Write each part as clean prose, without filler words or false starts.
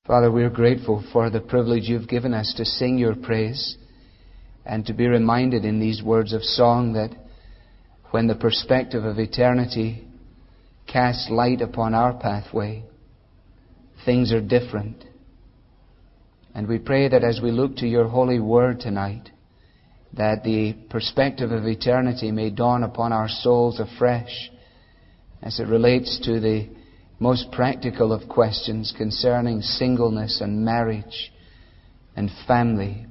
Father, we are grateful for the privilege you've given us to sing your praise and to be reminded in these words of song that when the perspective of eternity casts light upon our pathway, things are different. And we pray that as we look to your holy word tonight, that the perspective of eternity may dawn upon our souls afresh as it relates to the most practical of questions concerning singleness and marriage and family.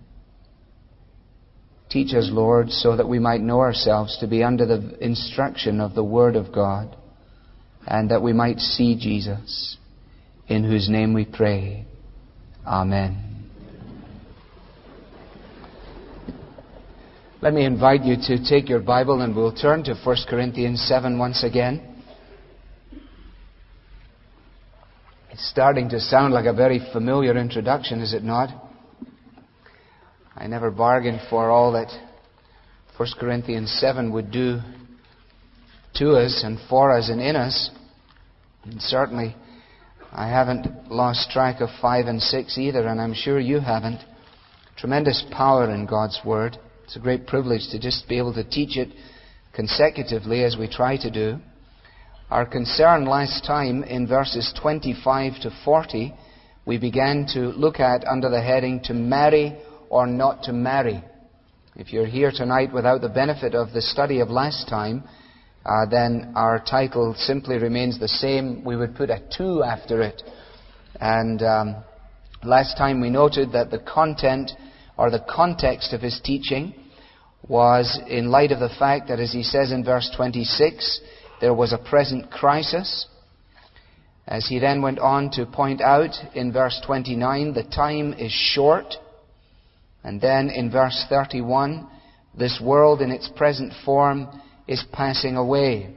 Teach us, Lord, so that we might know ourselves to be under the instruction of the Word of God, and that we might see Jesus, in whose name we pray. Amen. Let me invite you to take your Bible and we'll turn to 1 Corinthians 7 once again. It's starting to sound like a very familiar introduction, is it not? I never bargained for all that 1 Corinthians 7 would do to us and for us and in us. And certainly I haven't lost track of 5 and 6 either, and I'm sure you haven't. Tremendous power in God's Word. It's a great privilege to just be able to teach it consecutively as we try to do. Our concern last time in verses 25 to 40, we began to look at under the heading, to marry or not to marry. If you're here tonight without the benefit of the study of last time, then our title simply remains the same. We would put a 2 after it. And last time we noted that the content or the context of his teaching was in light of the fact that, as he says in verse 26, there was a present crisis. As he then went on to point out in verse 29, the time is short. And then in verse 31, this world in its present form is passing away.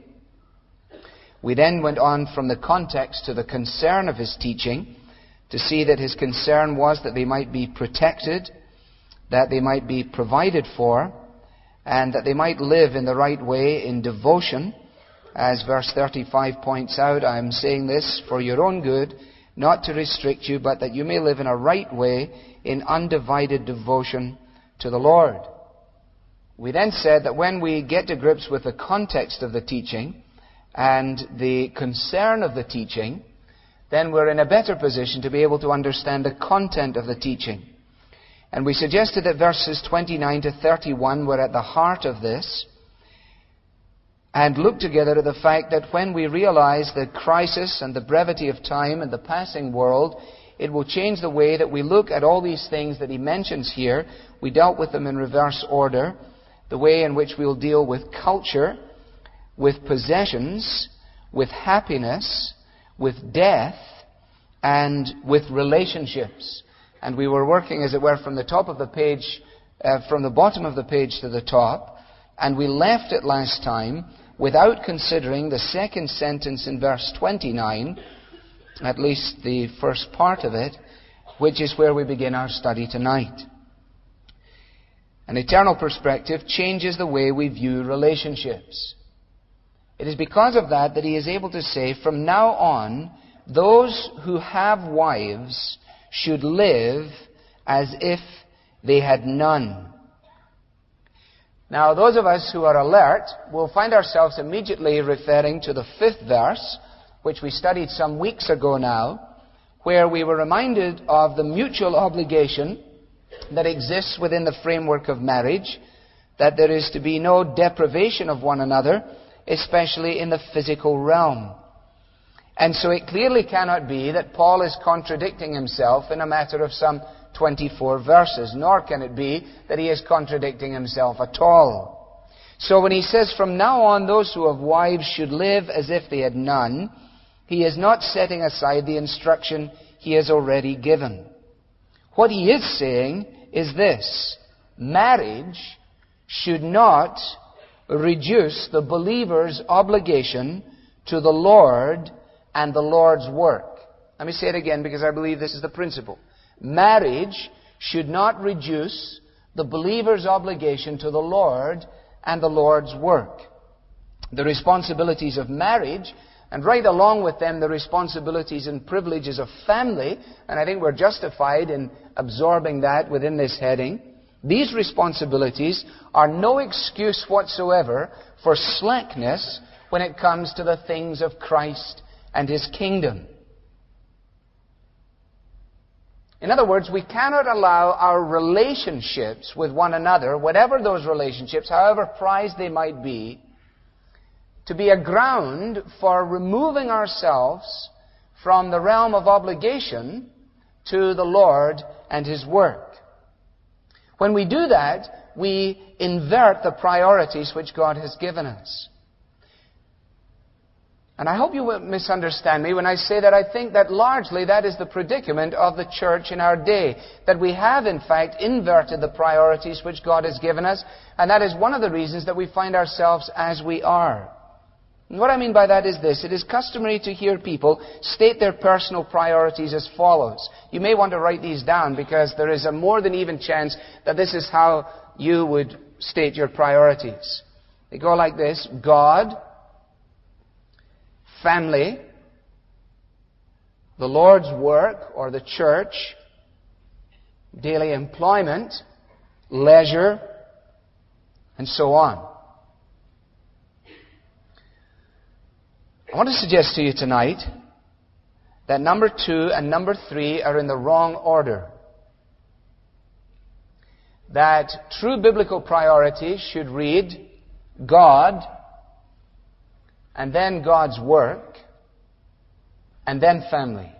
We then went on from the context to the concern of his teaching to see that his concern was that they might be protected, that they might be provided for, and that they might live in the right way in devotion. As verse 35 points out, I am saying this for your own good, not to restrict you, but that you may live in a right way in undivided devotion to the Lord. We then said that when we get to grips with the context of the teaching and the concern of the teaching, then we're in a better position to be able to understand the content of the teaching. And we suggested that verses 29 to 31 were at the heart of this, and looked together at the fact that when we realize the crisis and the brevity of time and the passing world, it will change the way that we look at all these things that he mentions here. We dealt with them in reverse order. The way in which we'll deal with culture, with possessions, with happiness, with death, and with relationships. And we were working, as it were, from the top of the page, from the bottom of the page to the top. And we left it last time without considering the second sentence in verse 29, at least the first part of it, which is where we begin our study tonight. An eternal perspective changes the way we view relationships. It is because of that that he is able to say, from now on, those who have wives should live as if they had none. Now, those of us who are alert will find ourselves immediately referring to the 5th verse, which we studied some weeks ago now, where we were reminded of the mutual obligation that exists within the framework of marriage, that there is to be no deprivation of one another, especially in the physical realm. And so it clearly cannot be that Paul is contradicting himself in a matter of some 24 verses, nor can it be that he is contradicting himself at all. So when he says, from now on those who have wives should live as if they had none, he is not setting aside the instruction he has already given. What he is saying is this: marriage should not reduce the believer's obligation to the Lord and the Lord's work. Let me say it again, because I believe this is the principle. Marriage should not reduce the believer's obligation to the Lord and the Lord's work. The responsibilities of marriage and right along with them the responsibilities and privileges of family, and I think we're justified in absorbing that within this heading. These responsibilities are no excuse whatsoever for slackness when it comes to the things of Christ and His kingdom. In other words, we cannot allow our relationships with one another, whatever those relationships, however prized they might be, to be a ground for removing ourselves from the realm of obligation to the Lord and His work. When we do that, we invert the priorities which God has given us. And I hope you won't misunderstand me when I say that I think that largely that is the predicament of the church in our day. That we have, in fact, inverted the priorities which God has given us. And that is one of the reasons that we find ourselves as we are. And what I mean by that is this. It is customary to hear people state their personal priorities as follows. You may want to write these down because there is a more than even chance that this is how you would state your priorities. They go like this: God, family, the Lord's work or the church, daily employment, leisure, and so on. I want to suggest to you tonight that number 2 and number 3 are in the wrong order. That true biblical priorities should read God, and then God's work, and then family.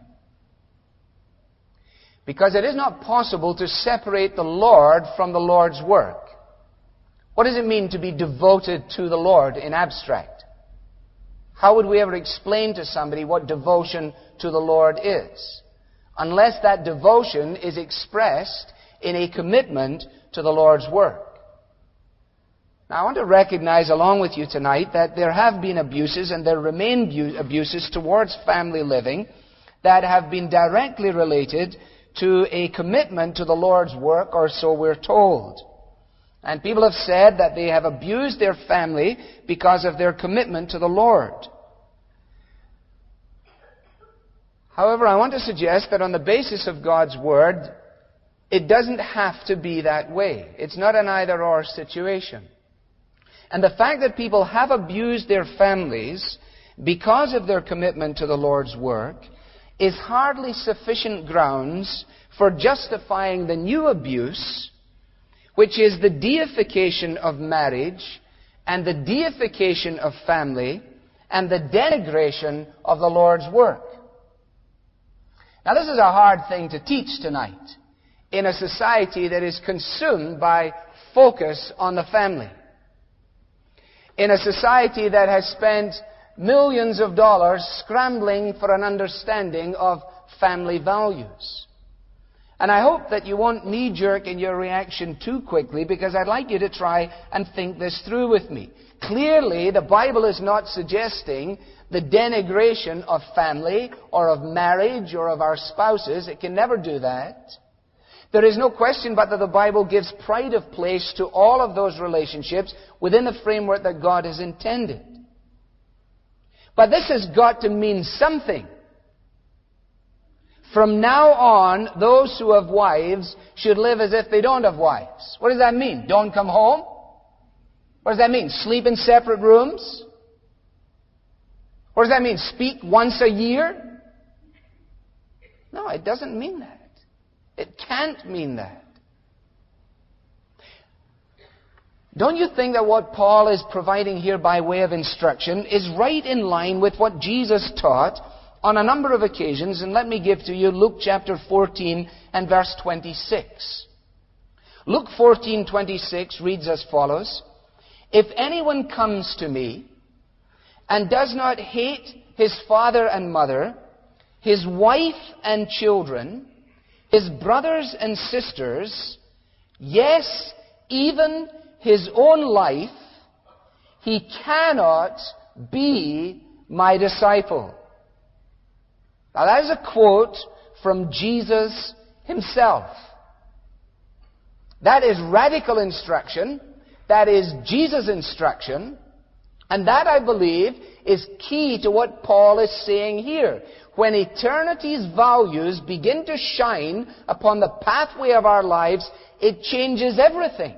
Because it is not possible to separate the Lord from the Lord's work. What does it mean to be devoted to the Lord in abstract? How would we ever explain to somebody what devotion to the Lord is? Unless that devotion is expressed in a commitment to the Lord's work. Now I want to recognize along with you tonight that there have been abuses and there remain abuses towards family living that have been directly related to a commitment to the Lord's work, or so we're told. And people have said that they have abused their family because of their commitment to the Lord. However, I want to suggest that on the basis of God's Word, it doesn't have to be that way. It's not an either-or situation. And the fact that people have abused their families because of their commitment to the Lord's work is hardly sufficient grounds for justifying the new abuse, which is the deification of marriage and the deification of family and the denigration of the Lord's work. Now this is a hard thing to teach tonight in a society that is consumed by focus on the family. In a society that has spent millions of dollars scrambling for an understanding of family values. And I hope that you won't knee-jerk in your reaction too quickly, because I'd like you to try and think this through with me. Clearly, the Bible is not suggesting the denigration of family or of marriage or of our spouses. It can never do that. There is no question but that the Bible gives pride of place to all of those relationships within the framework that God has intended. But this has got to mean something. From now on, those who have wives should live as if they don't have wives. What does that mean? Don't come home? What does that mean? Sleep in separate rooms? What does that mean? Speak once a year? No, it doesn't mean that. It can't mean that. Don't you think that what Paul is providing here by way of instruction is right in line with what Jesus taught on a number of occasions? And let me give to you Luke chapter 14 and verse 26. Luke 14:26 reads as follows: "If anyone comes to me and does not hate his father and mother, his wife and children, his brothers and sisters, yes, even his own life, he cannot be my disciple." Now that is a quote from Jesus himself. That is radical instruction. That is Jesus' instruction. And that, I believe, is key to what Paul is saying here. When eternity's values begin to shine upon the pathway of our lives, it changes everything.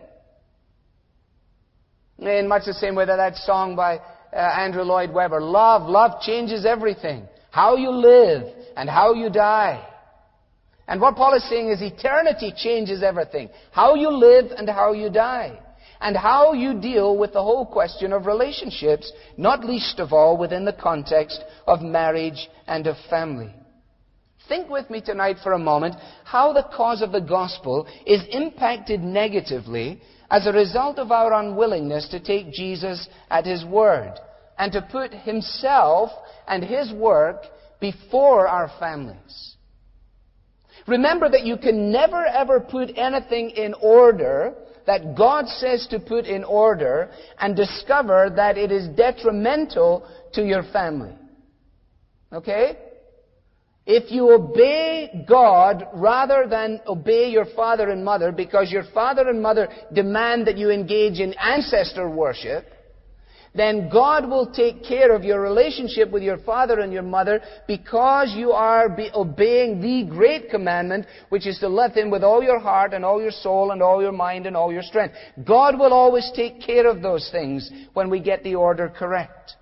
In much the same way that song by Andrew Lloyd Webber, love changes everything. How you live and how you die. And what Paul is saying is eternity changes everything. How you live and how you die. And how you deal with the whole question of relationships, not least of all within the context of marriage and of family. Think with me tonight for a moment how the cause of the gospel is impacted negatively as a result of our unwillingness to take Jesus at His word and to put Himself and His work before our families. Remember that you can never ever put anything in order that God says to put in order and discover that it is detrimental to your family. Okay? If you obey God rather than obey your father and mother because your father and mother demand that you engage in ancestor worship, then God will take care of your relationship with your father and your mother because you are obeying the great commandment, which is to love Him with all your heart and all your soul and all your mind and all your strength. God will always take care of those things when we get the order correct.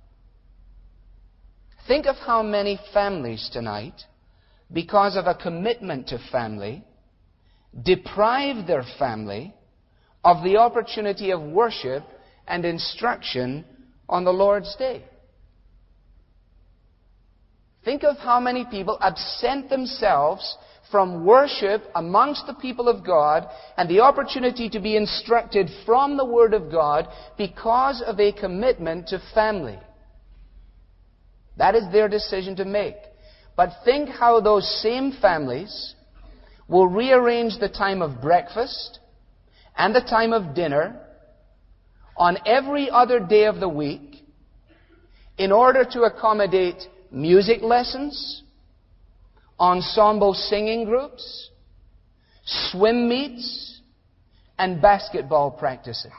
Think of how many families tonight, because of a commitment to family, deprive their family of the opportunity of worship and instruction on the Lord's Day. Think of how many people absent themselves from worship amongst the people of God and the opportunity to be instructed from the Word of God because of a commitment to family. That is their decision to make. But think how those same families will rearrange the time of breakfast and the time of dinner on every other day of the week in order to accommodate music lessons, ensemble singing groups, swim meets, and basketball practices.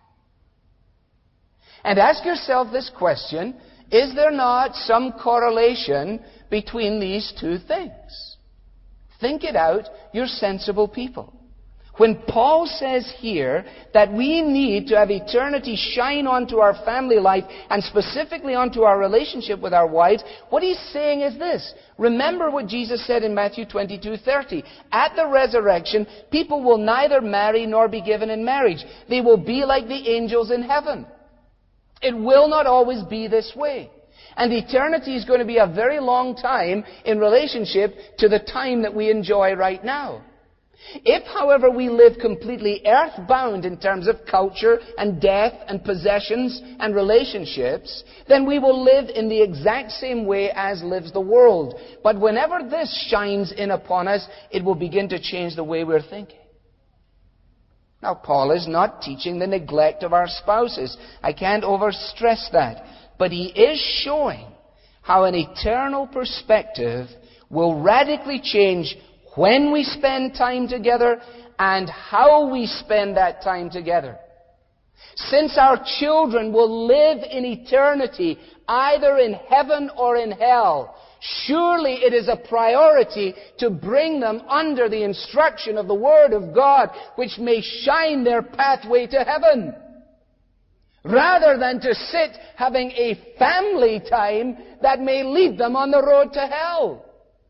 And ask yourself this question: is there not some correlation between these two things? Think it out, you're sensible people. When Paul says here that we need to have eternity shine onto our family life and specifically onto our relationship with our wives, what he's saying is this. Remember what Jesus said in Matthew 22:30. At the resurrection, people will neither marry nor be given in marriage. They will be like the angels in heaven. It will not always be this way. And eternity is going to be a very long time in relationship to the time that we enjoy right now. If, however, we live completely earthbound in terms of culture and death and possessions and relationships, then we will live in the exact same way as lives the world. But whenever this shines in upon us, it will begin to change the way we're thinking. Now, Paul is not teaching the neglect of our spouses. I can't overstress that. But he is showing how an eternal perspective will radically change when we spend time together and how we spend that time together. Since our children will live in eternity, either in heaven or in hell, surely it is a priority to bring them under the instruction of the Word of God, which may shine their pathway to heaven. Rather than to sit having a family time that may lead them on the road to hell.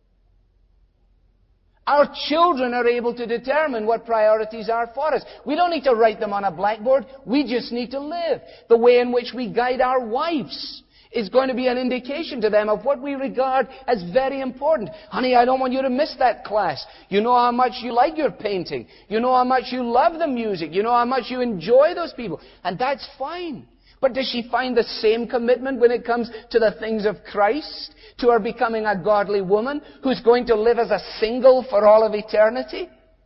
Our children are able to determine what priorities are for us. We don't need to write them on a blackboard. We just need to live. The way in which we guide our wives is going to be an indication to them of what we regard as very important. Honey, I don't want you to miss that class. You know how much you like your painting. You know how much you love the music. You know how much you enjoy those people. And that's fine. But does she find the same commitment when it comes to the things of Christ? To her becoming a godly woman who's going to live as a single for all of eternity?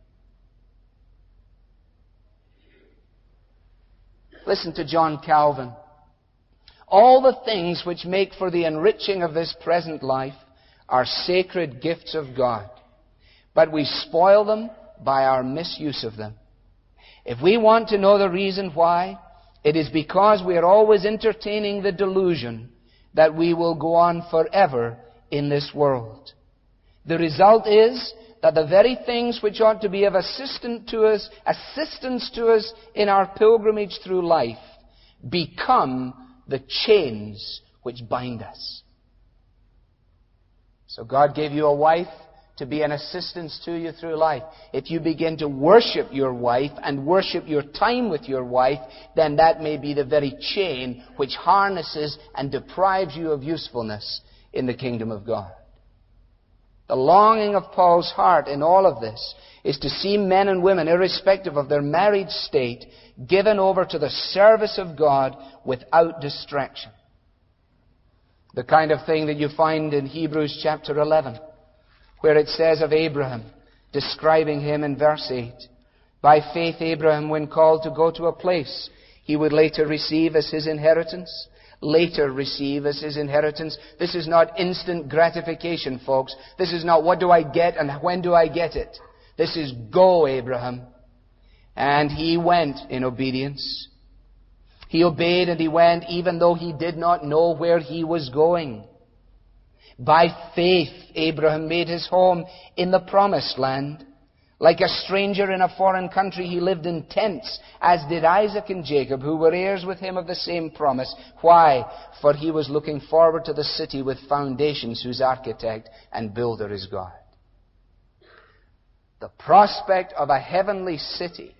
Listen to John Calvin. All the things which make for the enriching of this present life are sacred gifts of God, but we spoil them by our misuse of them. If we want to know the reason why, it is because we are always entertaining the delusion that we will go on forever in this world. The result is that the very things which ought to be of assistance to us in our pilgrimage through life become the chains which bind us. So God gave you a wife to be an assistance to you through life. If you begin to worship your wife and worship your time with your wife, then that may be the very chain which harnesses and deprives you of usefulness in the kingdom of God. The longing of Paul's heart in all of this is to see men and women, irrespective of their married state, given over to the service of God without distraction. The kind of thing that you find in Hebrews chapter 11, where it says of Abraham, describing him in verse 8, by faith Abraham, when called to go to a place he would later receive as his inheritance, This is not instant gratification, folks. This is not what do I get and when do I get it. This is go, Abraham. And he went in obedience. He obeyed and he went even though he did not know where he was going. By faith, Abraham made his home in the promised land. Like a stranger in a foreign country, he lived in tents, as did Isaac and Jacob, who were heirs with him of the same promise. Why? For he was looking forward to the city with foundations, whose architect and builder is God. The prospect of a heavenly city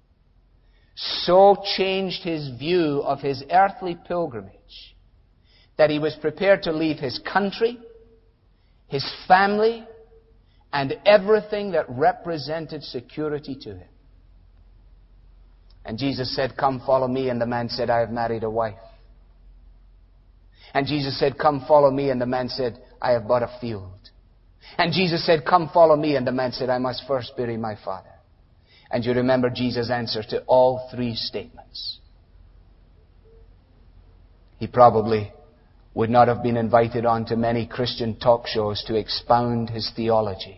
so changed his view of his earthly pilgrimage that he was prepared to leave his country, his family, and everything that represented security to him. And Jesus said, come follow me. And the man said, I have married a wife. And Jesus said, come follow me. And the man said, I have bought a field. And Jesus said, come follow me. And the man said, I must first bury my father. And you remember Jesus' answer to all three statements. He probably would not have been invited on to many Christian talk shows to expound his theology.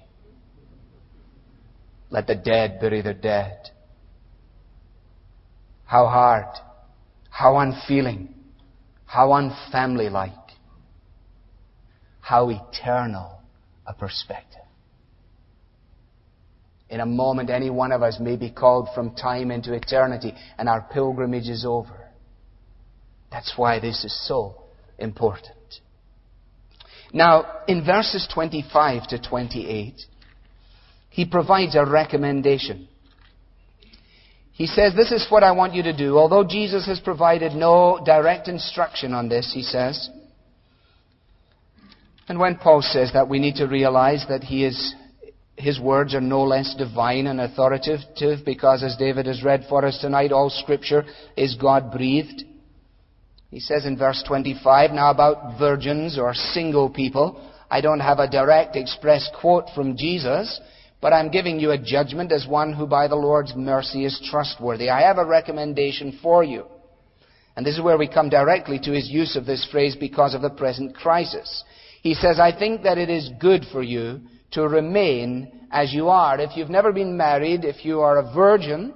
Let the dead bury their dead. How hard, how unfeeling, how unfamily-like, how eternal a perspective. In a moment, any one of us may be called from time into eternity, and our pilgrimage is over. That's why this is so important. Now, in verses 25 to 28, he provides a recommendation. He says, this is what I want you to do. Although Jesus has provided no direct instruction on this, he says. And when Paul says that, we need to realize that his words are no less divine and authoritative, because as David has read for us tonight, all Scripture is God-breathed. He says in verse 25, now about virgins or single people, I don't have a direct express quote from Jesus, but I'm giving you a judgment as one who by the Lord's mercy is trustworthy. I have a recommendation for you. And this is where we come directly to his use of this phrase, because of the present crisis. He says, I think that it is good for you to remain as you are. If you've never been married, if you are a virgin,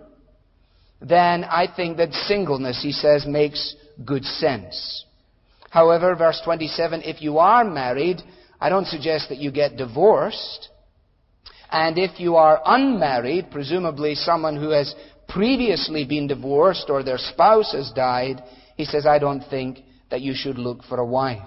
then I think that singleness, he says, makes good sense. However, verse 27, if you are married, I don't suggest that you get divorced. And if you are unmarried, presumably someone who has previously been divorced or their spouse has died, he says, I don't think that you should look for a wife.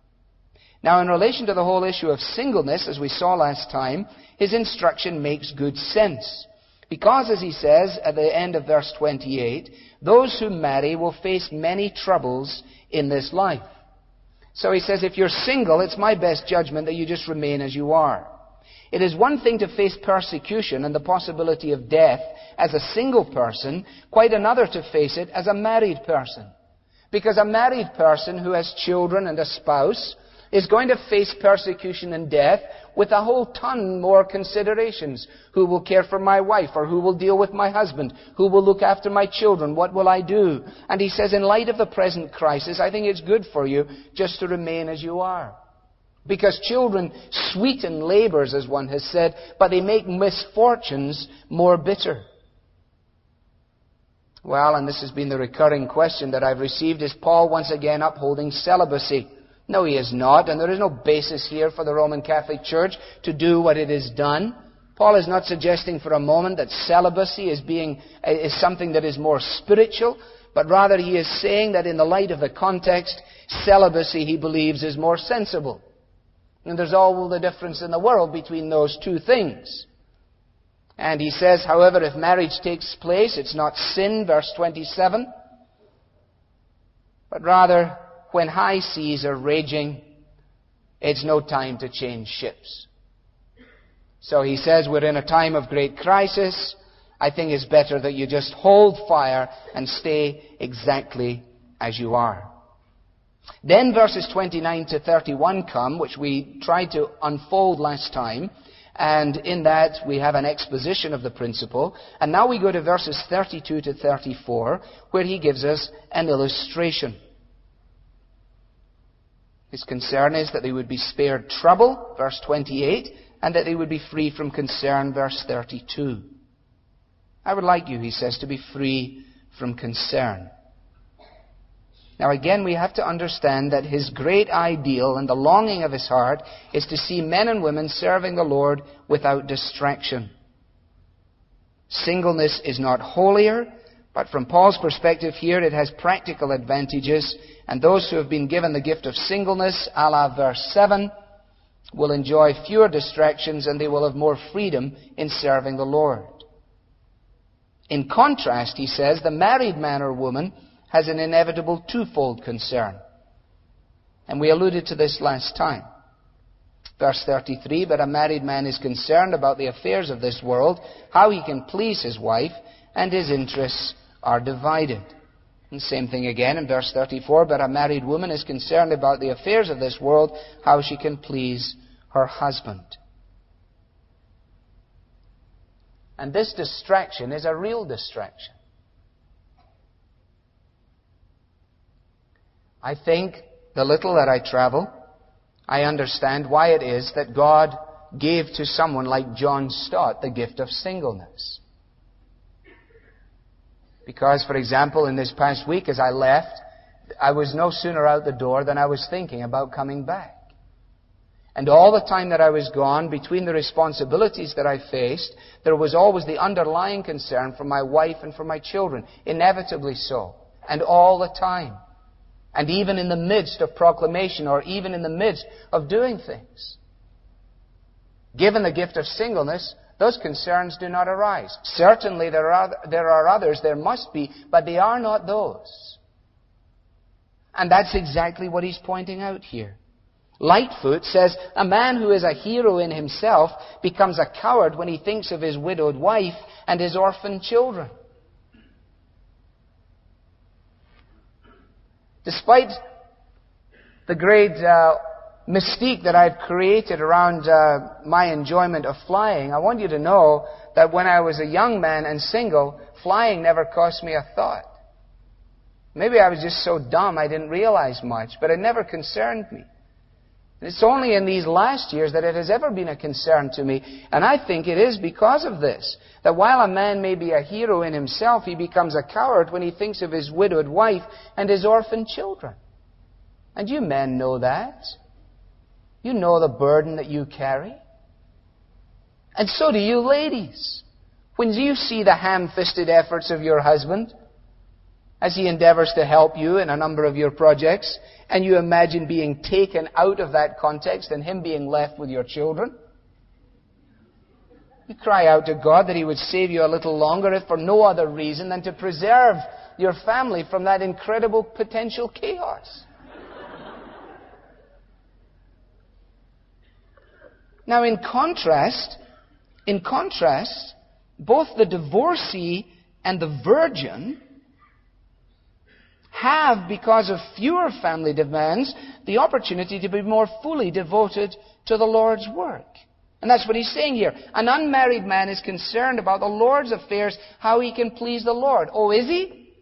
Now, in relation to the whole issue of singleness, as we saw last time, his instruction makes good sense. Because, as he says at the end of verse 28, those who marry will face many troubles in this life. So he says, if you're single, it's my best judgment that you just remain as you are. It is one thing to face persecution and the possibility of death as a single person, quite another to face it as a married person. Because a married person who has children and a spouse is going to face persecution and death with a whole ton more considerations. Who will care for my wife? Or who will deal with my husband? Who will look after my children? What will I do? And he says, in light of the present crisis, I think it's good for you just to remain as you are. Because children sweeten labors, as one has said, but they make misfortunes more bitter. Well, and this has been the recurring question that I've received, is Paul once again upholding celibacy? No, he is not, and there is no basis here for the Roman Catholic Church to do what it has done. Paul is not suggesting for a moment that celibacy is something that is more spiritual, but rather he is saying that in the light of the context, celibacy, he believes, is more sensible. And there's all the difference in the world between those two things. And he says, however, if marriage takes place, it's not sin, verse 27, but rather, when high seas are raging, it's no time to change ships. So he says, we're in a time of great crisis. I think it's better that you just hold fire and stay exactly as you are. Then verses 29 to 31 come, which we tried to unfold last time. And in that we have an exposition of the principle. And now we go to verses 32 to 34, where he gives us an illustration. His concern is that they would be spared trouble, verse 28, and that they would be free from concern, verse 32. I would like you, he says, to be free from concern. Now again, we have to understand that his great ideal and the longing of his heart is to see men and women serving the Lord without distraction. Singleness is not holier, but from Paul's perspective here, it has practical advantages, and those who have been given the gift of singleness, a la verse 7, will enjoy fewer distractions and they will have more freedom in serving the Lord. In contrast, he says, the married man or woman has an inevitable twofold concern. And we alluded to this last time. Verse 33, but a married man is concerned about the affairs of this world, how he can please his wife, and his interests are divided. And same thing again in verse 34, but a married woman is concerned about the affairs of this world, how she can please her husband. And this distraction is a real distraction. I think, the little that I travel, I understand why it is that God gave to someone like John Stott the gift of singleness. Because, for example, in this past week as I left, I was no sooner out the door than I was thinking about coming back. And all the time that I was gone, between the responsibilities that I faced, there was always the underlying concern for my wife and for my children. Inevitably so. And all the time. And even in the midst of proclamation, or even in the midst of doing things. Given the gift of singleness, those concerns do not arise. Certainly there are others, there must be, but they are not those. And that's exactly what he's pointing out here. Lightfoot says, a man who is a hero in himself becomes a coward when he thinks of his widowed wife and his orphan children. Despite the great mystique that I've created around my enjoyment of flying, I want you to know that when I was a young man and single, flying never cost me a thought. Maybe I was just so dumb I didn't realize much, but it never concerned me. It's only in these last years that it has ever been a concern to me, and I think it is because of this, that while a man may be a hero in himself, he becomes a coward when he thinks of his widowed wife and his orphan children. And you men know that. You know the burden that you carry. And so do you ladies. When you see the ham-fisted efforts of your husband, as he endeavors to help you in a number of your projects, and you imagine being taken out of that context and him being left with your children, you cry out to God that he would save you a little longer, if for no other reason than to preserve your family from that incredible potential chaos. Now, in contrast, both the divorcee and the virgin have, because of fewer family demands, the opportunity to be more fully devoted to the Lord's work. And that's what he's saying here. An unmarried man is concerned about the Lord's affairs, how he can please the Lord. Oh, is he?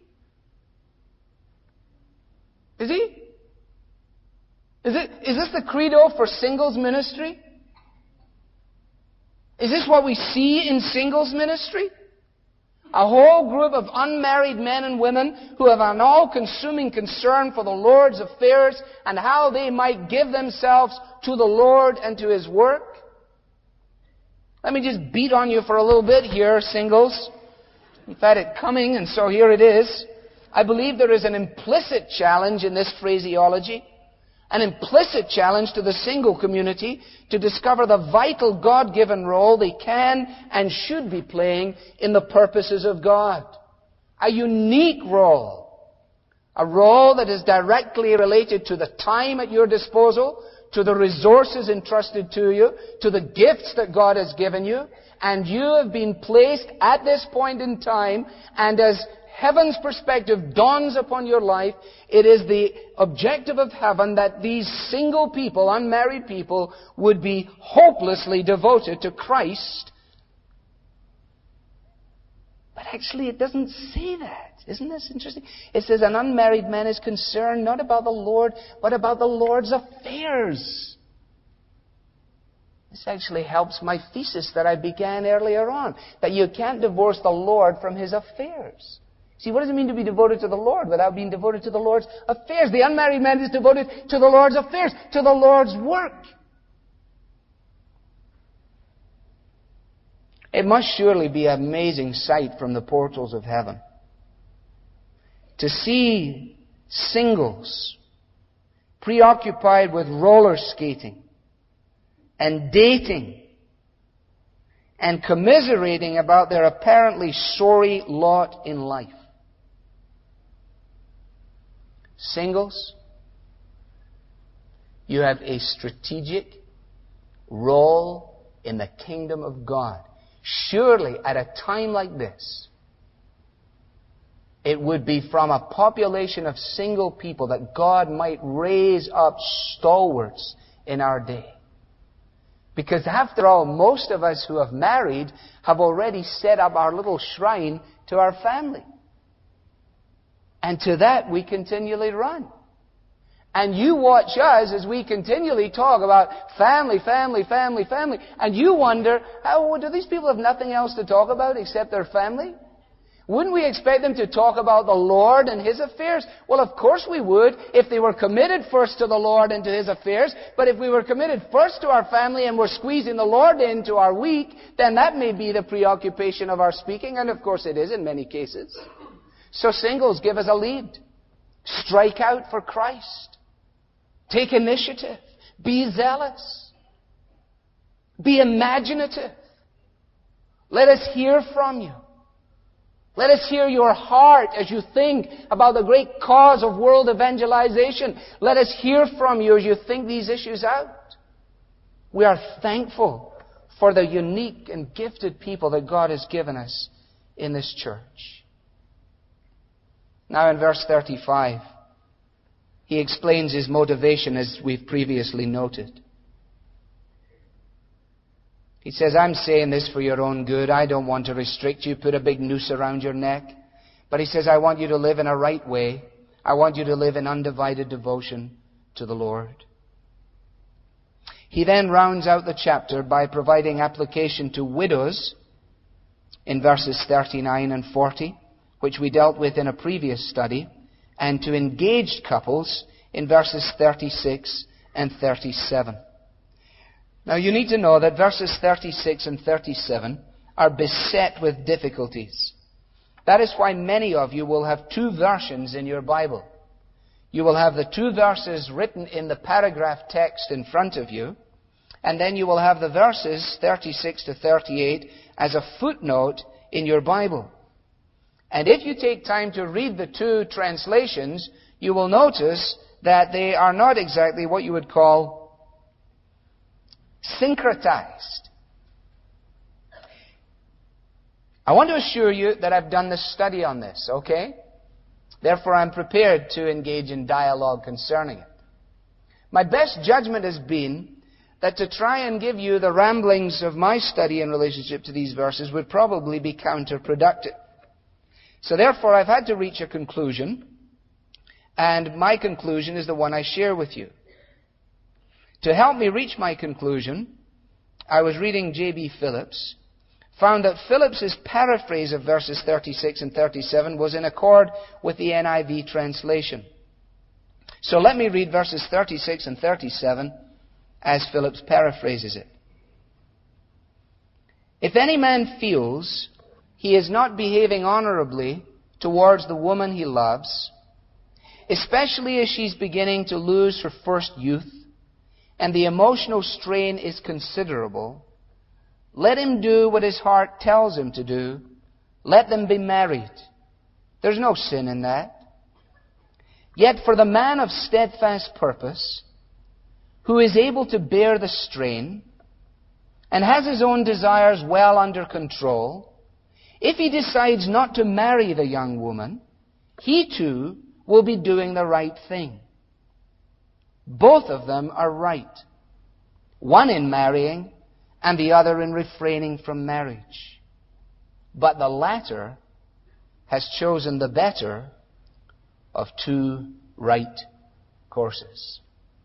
Is he? Is this the credo for singles ministry? Is this what we see in singles ministry? A whole group of unmarried men and women who have an all-consuming concern for the Lord's affairs and how they might give themselves to the Lord and to His work. Let me just beat on you for a little bit here, singles. You've had it coming, and so here it is. I believe there is an implicit challenge in this phraseology. An implicit challenge to the single community to discover the vital God-given role they can and should be playing in the purposes of God. A unique role. A role that is directly related to the time at your disposal, to the resources entrusted to you, to the gifts that God has given you, and you have been placed at this point in time, and as heaven's perspective dawns upon your life, it is the objective of heaven that these single people, unmarried people, would be hopelessly devoted to Christ. But actually it doesn't say that. Isn't this interesting? It says an unmarried man is concerned not about the Lord, but about the Lord's affairs. This actually helps my thesis that I began earlier on, that you can't divorce the Lord from His affairs. See, what does it mean to be devoted to the Lord without being devoted to the Lord's affairs? The unmarried man is devoted to the Lord's affairs, to the Lord's work. It must surely be an amazing sight from the portals of heaven to see singles preoccupied with roller skating and dating and commiserating about their apparently sorry lot in life. Singles, you have a strategic role in the kingdom of God. Surely, at a time like this, it would be from a population of single people that God might raise up stalwarts in our day. Because after all, most of us who have married have already set up our little shrine to our family. And to that we continually run. And you watch us as we continually talk about family, family, family, family. And you wonder, do these people have nothing else to talk about except their family? Wouldn't we expect them to talk about the Lord and His affairs? Well, of course we would, if they were committed first to the Lord and to His affairs. But if we were committed first to our family and were squeezing the Lord into our week, then that may be the preoccupation of our speaking. And of course it is in many cases. So singles, give us a lead. Strike out for Christ. Take initiative. Be zealous. Be imaginative. Let us hear from you. Let us hear your heart as you think about the great cause of world evangelization. Let us hear from you as you think these issues out. We are thankful for the unique and gifted people that God has given us in this church. Now in verse 35, he explains his motivation as we've previously noted. He says, I'm saying this for your own good. I don't want to restrict you, put a big noose around your neck. But he says, I want you to live in a right way. I want you to live in undivided devotion to the Lord. He then rounds out the chapter by providing application to widows in verses 39 and 40, which we dealt with in a previous study, and to engaged couples in verses 36 and 37. Now you need to know that verses 36 and 37 are beset with difficulties. That is why many of you will have two versions in your Bible. You will have the two verses written in the paragraph text in front of you, and then you will have the verses 36 to 38 as a footnote in your Bible. And if you take time to read the two translations, you will notice that they are not exactly what you would call syncretized. I want to assure you that I've done this study on this, okay? Therefore, I'm prepared to engage in dialogue concerning it. My best judgment has been that to try and give you the ramblings of my study in relationship to these verses would probably be counterproductive. So therefore, I've had to reach a conclusion, and my conclusion is the one I share with you. To help me reach my conclusion, I was reading J.B. Phillips, found that Phillips's paraphrase of verses 36 and 37 was in accord with the NIV translation. So let me read verses 36 and 37 as Phillips paraphrases it. If any man feels he is not behaving honorably towards the woman he loves, especially as she's beginning to lose her first youth, and the emotional strain is considerable, let him do what his heart tells him to do. Let them be married. There's no sin in that. Yet for the man of steadfast purpose, who is able to bear the strain, and has his own desires well under control, if he decides not to marry the young woman, he too will be doing the right thing. Both of them are right. One in marrying, and the other in refraining from marriage. But the latter has chosen the better of two right courses.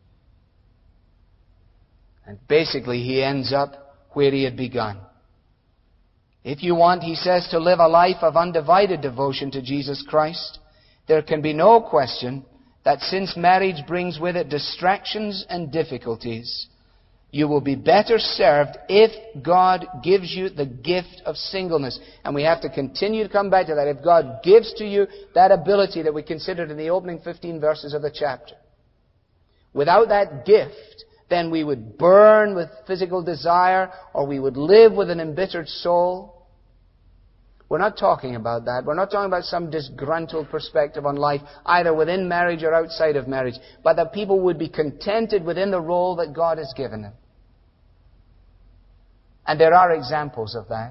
And basically he ends up where he had begun. If you want, he says, to live a life of undivided devotion to Jesus Christ, there can be no question that since marriage brings with it distractions and difficulties, you will be better served if God gives you the gift of singleness. And we have to continue to come back to that. If God gives to you that ability that we considered in the opening 15 verses of the chapter. Without that gift, then we would burn with physical desire, or we would live with an embittered soul. We're not talking about that. We're not talking about some disgruntled perspective on life, either within marriage or outside of marriage, but that people would be contented within the role that God has given them. And there are examples of that.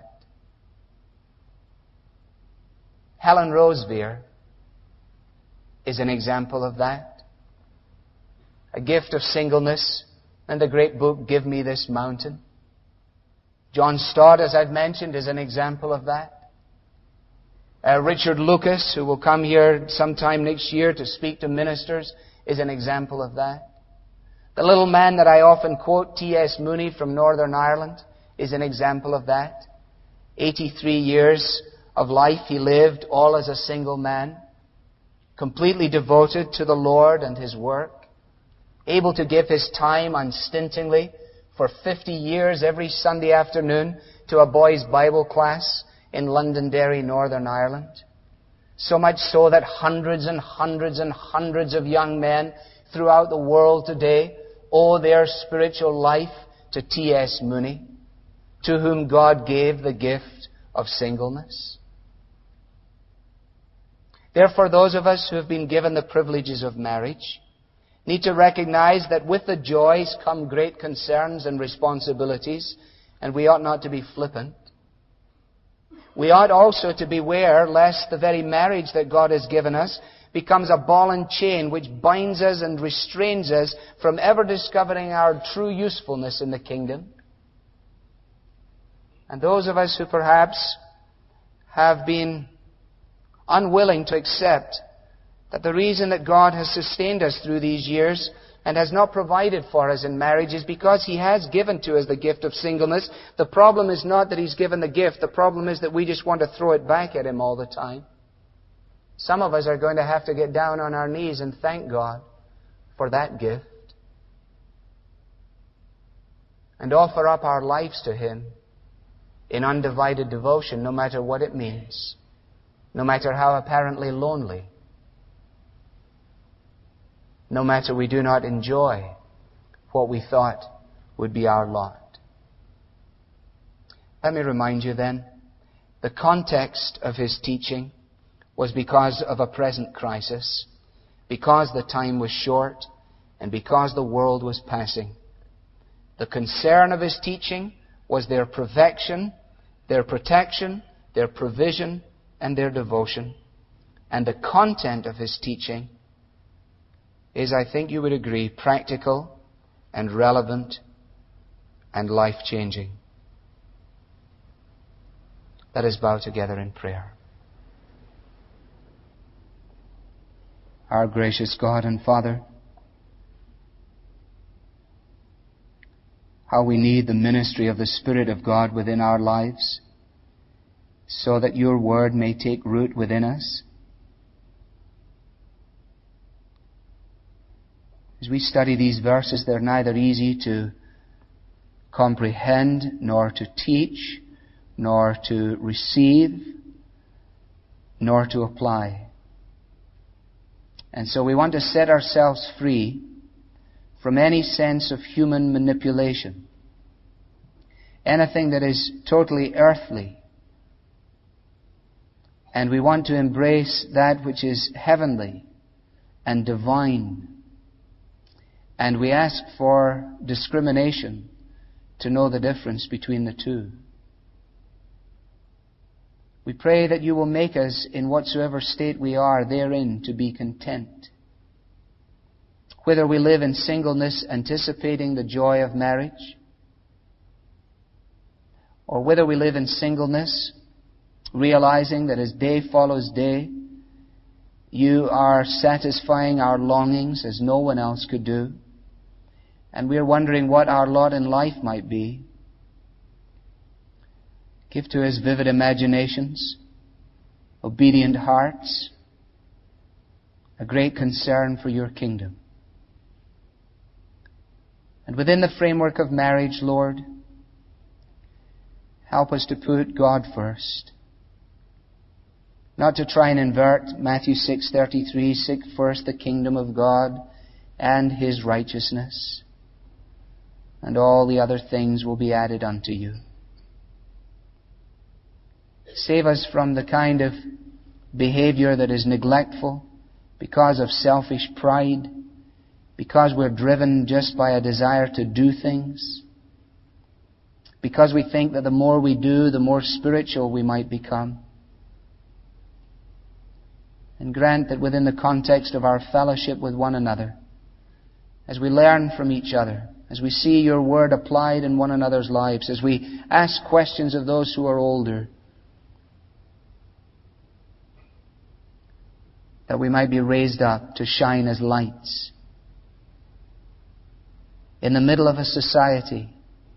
Helen Roseveare is an example of that. A gift of singleness, and the great book, Give Me This Mountain. John Stott, as I've mentioned, is an example of that. Richard Lucas, who will come here sometime next year to speak to ministers, is an example of that. The little man that I often quote, T.S. Mooney from Northern Ireland, is an example of that. 83 years of life he lived, all as a single man, completely devoted to the Lord and His work, able to give his time unstintingly for 50 years every Sunday afternoon to a boys' Bible class in Londonderry, Northern Ireland. So much so that hundreds and hundreds and hundreds of young men throughout the world today owe their spiritual life to T.S. Mooney, to whom God gave the gift of singleness. Therefore, those of us who have been given the privileges of marriage need to recognize that with the joys come great concerns and responsibilities, and we ought not to be flippant. We ought also to beware lest the very marriage that God has given us becomes a ball and chain which binds us and restrains us from ever discovering our true usefulness in the kingdom. And those of us who perhaps have been unwilling to accept that the reason that God has sustained us through these years and has not provided for us in marriage is because He has given to us the gift of singleness. The problem is not that He's given the gift. The problem is that we just want to throw it back at Him all the time. Some of us are going to have to get down on our knees and thank God for that gift and offer up our lives to Him in undivided devotion, no matter what it means, no matter how apparently lonely, no matter we do not enjoy what we thought would be our lot. Let me remind you then, the context of his teaching was because of a present crisis, because the time was short, and because the world was passing. The concern of his teaching was their perfection, their protection, their provision, and their devotion. And the content of his teaching is, I think you would agree, practical and relevant and life-changing. Let us bow together in prayer. Our gracious God and Father, how we need the ministry of the Spirit of God within our lives. so that your word may take root within us. As we study these verses, they're neither easy to comprehend, nor to teach, nor to receive, nor to apply. And so we want to set ourselves free from any sense of human manipulation, anything that is totally earthly. And we want to embrace that which is heavenly and divine. And we ask for discrimination to know the difference between the two. We pray that you will make us, in whatsoever state we are therein, to be content. Whether we live in singleness, anticipating the joy of marriage, or whether we live in singleness, realizing that as day follows day, you are satisfying our longings as no one else could do, and we are wondering what our lot in life might be. Give to us vivid imaginations, obedient hearts, a great concern for your kingdom. And within the framework of marriage, Lord, help us to put God first. Not to try and invert Matthew 6:33, seek first the kingdom of God and His righteousness, and all the other things will be added unto you. Save us from the kind of behavior that is neglectful because of selfish pride, because we're driven just by a desire to do things, because we think that the more we do, the more spiritual we might become. And grant that within the context of our fellowship with one another, as we learn from each other, as we see your word applied in one another's lives, as we ask questions of those who are older, that we might be raised up to shine as lights in the middle of a society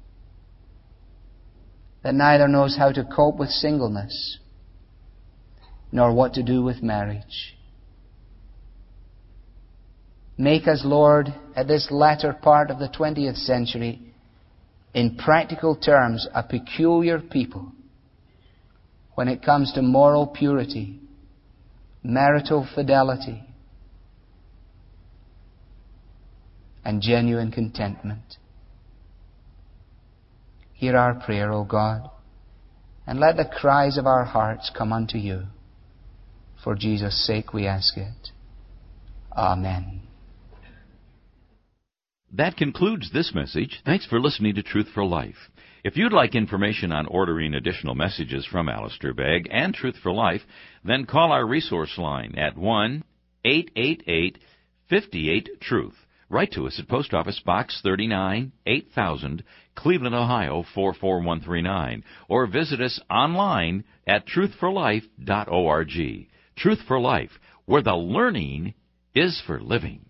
that neither knows how to cope with singleness nor what to do with marriage. Make us, Lord, at this latter part of the 20th century, in practical terms, a peculiar people when it comes to moral purity, marital fidelity, and genuine contentment. Hear our prayer, O God, and let the cries of our hearts come unto you. For Jesus' sake we ask it. Amen. That concludes this message. Thanks for listening to Truth for Life. If you'd like information on ordering additional messages from Alistair Begg and Truth for Life, then call our resource line at 1-888-58-TRUTH. Write to us at Post Office Box 39, 8000, Cleveland, Ohio 44139, or visit us online at truthforlife.org. Truth for Life, where the learning is for living.